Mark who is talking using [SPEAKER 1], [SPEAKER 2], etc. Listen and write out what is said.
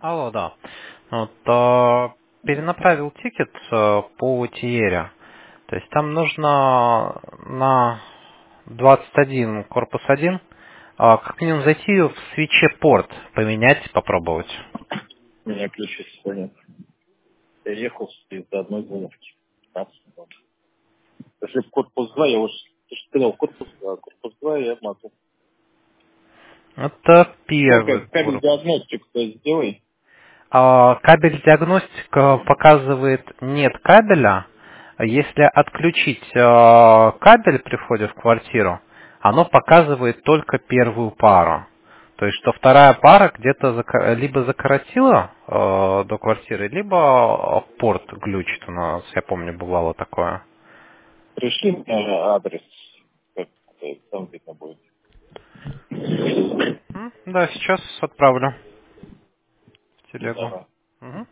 [SPEAKER 1] Алло, да. Вот, перенаправил тикет по Тиере. То есть там нужно на 21 корпус 1 как минимум зайти в свече порт, поменять, попробовать.
[SPEAKER 2] У меня ключа сегодня. Я ехал из одной головки. 15 минут. Если в корпус 2, я уже... Ты же сказал, корпус 2 я могу.
[SPEAKER 1] Это
[SPEAKER 2] Что,
[SPEAKER 1] первый
[SPEAKER 2] кабель
[SPEAKER 1] корпус.
[SPEAKER 2] диагностику сделай.
[SPEAKER 1] Кабель диагностика показывает нет кабеля. Если отключить кабель при входе в квартиру, оно показывает только первую пару. То есть, что вторая пара где-то либо закоротила до квартиры, либо порт глючит у нас, я помню, бывало такое.
[SPEAKER 2] Пришли мне адрес. Как там видно будет.
[SPEAKER 1] Да, сейчас отправлю в телегу.
[SPEAKER 2] Давай.
[SPEAKER 1] Мгм.